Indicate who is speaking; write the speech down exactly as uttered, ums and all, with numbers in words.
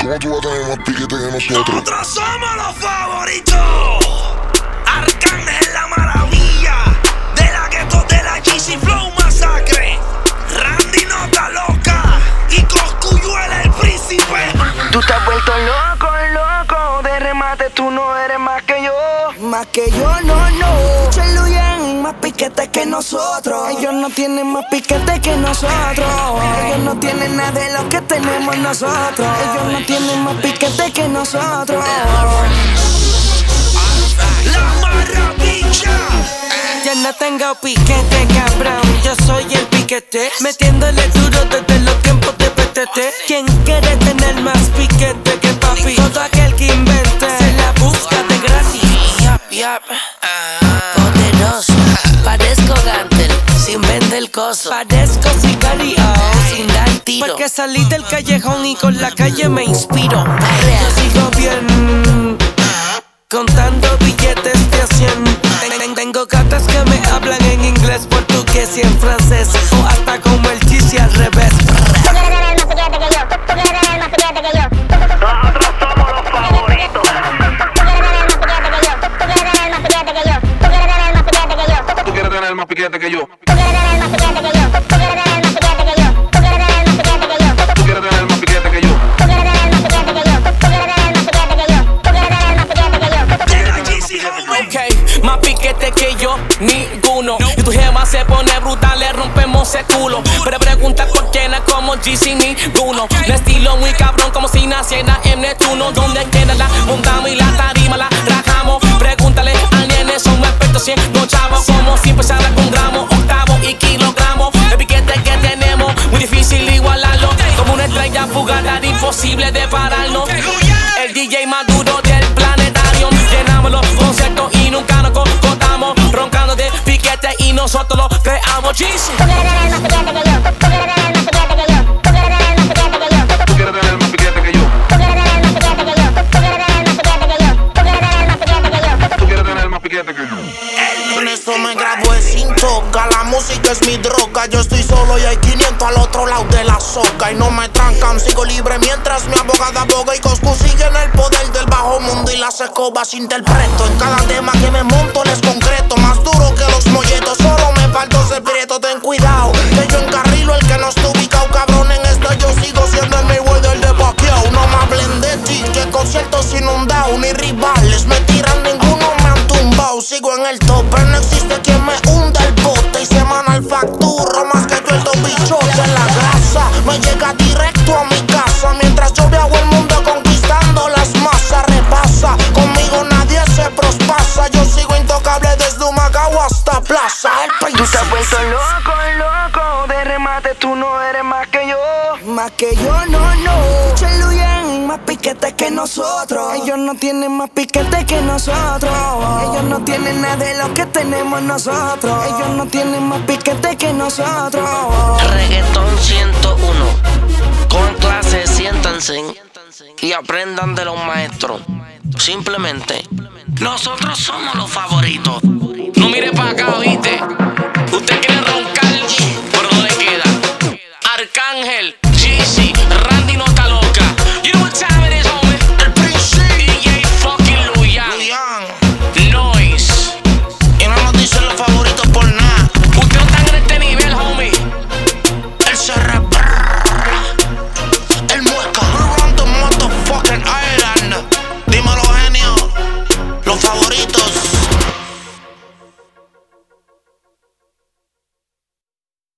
Speaker 1: ¿Cómo tú vas a tener más piquete que nosotros?
Speaker 2: Nosotros somos los favoritos. Arcángel la maravilla, de la gueto de la Yeezy Flow Masacre, Randy Nota Loca y Cosculluela el príncipe.
Speaker 3: Tú te has vuelto loco, loco. De remate tú no eres más que yo.
Speaker 4: Más que yo, no, no. Cheluyan, más piquete que nosotros. Ellos no tienen más piquete que nosotros. Ellos no tienen nada de lo que tenemos nosotros. Ellos no tienen más piquete que nosotros.
Speaker 2: La maravilla.
Speaker 4: Yo no tengo piquete, cabrón. Yo soy el piquete, metiéndole duro desde los tiempos de P T T. ¿Quién quiere tener más piquete que papi? Todo aquel que invente se la busca de gratis.
Speaker 3: Yap, yap. Poderoso. Parezco Gantel, sin vender coso.
Speaker 4: Parezco sicario,
Speaker 3: sin dar tiro.
Speaker 4: porque salí del callejón y con la calle me inspiro. Yo sigo bien, contando billetes de a cien. Tengo gatas que me hablan en inglés, portugués y en francés, o hasta como el Yeezy al revés.
Speaker 5: Tú quieres tener más piquete que yo. Tú quieres tener más piquete que yo.
Speaker 2: Nosotros somos los favoritos.
Speaker 5: Tú quieres tener más piquete que yo. Tú quieres tener más piquete que yo. Tú quieres tener más piquete que yo.
Speaker 1: Tú quieres tener más piquete que yo.
Speaker 5: Tú quieres tener más piquete que yo. Tú quieres tener más piquete que yo. Tú quieres tener más piquete que yo.
Speaker 1: Tú quieres tener más piquete que yo.
Speaker 5: Tú quieres tener más piquete que yo. Tú quieres tener más piquete que yo. Tú quieres tener más piquete que yo.
Speaker 2: De la Yeezy Flow.
Speaker 6: Ok, más piquete que yo, ninguno. Y tu gema se pone brutal, le rompemos el culo. Pero pregunta por quién es como Yeezy, ninguno. Un estilo muy cabrón como si naciera en Neptuno. Donde quiera la montamos y la tarima la rajamos. Pregúntale al nene, somos expertos siendo chavos. Como si empezara con gramos, octavos y kilogramos. El piquete que tenemos, muy difícil igualarlo. Como una estrella fugaz, era imposible de pararnos. El D J más duro del planetario. Llenamos los conciertos y nunca nos cortamos. Roncando de piquete y nosotros lo creamos. Yeezy.
Speaker 5: Tú quieres tener más piquete que yo. Tú quieres tener más piquete que yo. Tú quieres tener más piquete que yo.
Speaker 1: Tú quieres tener más piquete que yo.
Speaker 5: Tú quieres tener más piquete que yo. Tú quieres tener más piquete que yo. Tú quieres tener más piquete que yo.
Speaker 1: Tú quieres tener más piquete que yo.
Speaker 7: En eso me gradué sin toca. La música es mi droga. Yo estoy solo y hay quinientos al otro lado de la soga. Y no me trancan, sigo libre mientras mi abogada aboga. Y Coscu sigue en el poder del bajo mundo y las escobas interpreto. En cada tema que me monto les concreto. Más duro que los molletos, solo me falta ser prieto. Ten cuidado, que yo encarrilo el que no está ubicado. Cabrón, en esta yo sigo siendo el Mayweather de Pacquiao. No me hablen de ti, que conciertos inundados. Ni rivales me tiran, ninguno me han tumbado. Sigo en el tope, no existe quien me hunda el bote. Y semanal facturo más que yo el dos bichotes. La grasa me llega directo a mi casa. Mientras yo viajo el mundo conquistando las masas. Repasa, conmigo nadie se prospasa. Yo sigo intocable desde Humacao hasta Plaza El
Speaker 3: Tú te has
Speaker 7: Príncipe.
Speaker 3: vuelto loco, loco. De remate tú no eres más que yo.
Speaker 4: Más que yo, no, no. Cheluyan, más piquete que nosotros. Ellos no tienen más piquete que nosotros. Ellos no tienen nada de lo que tenemos nosotros. Ellos no tienen más piquete que nosotros.
Speaker 3: Reggaetón ciento uno. Con clase, siéntanse y aprendan de los maestros. Simplemente, nosotros somos los favoritos.
Speaker 6: No mires para acá, ¿oíste?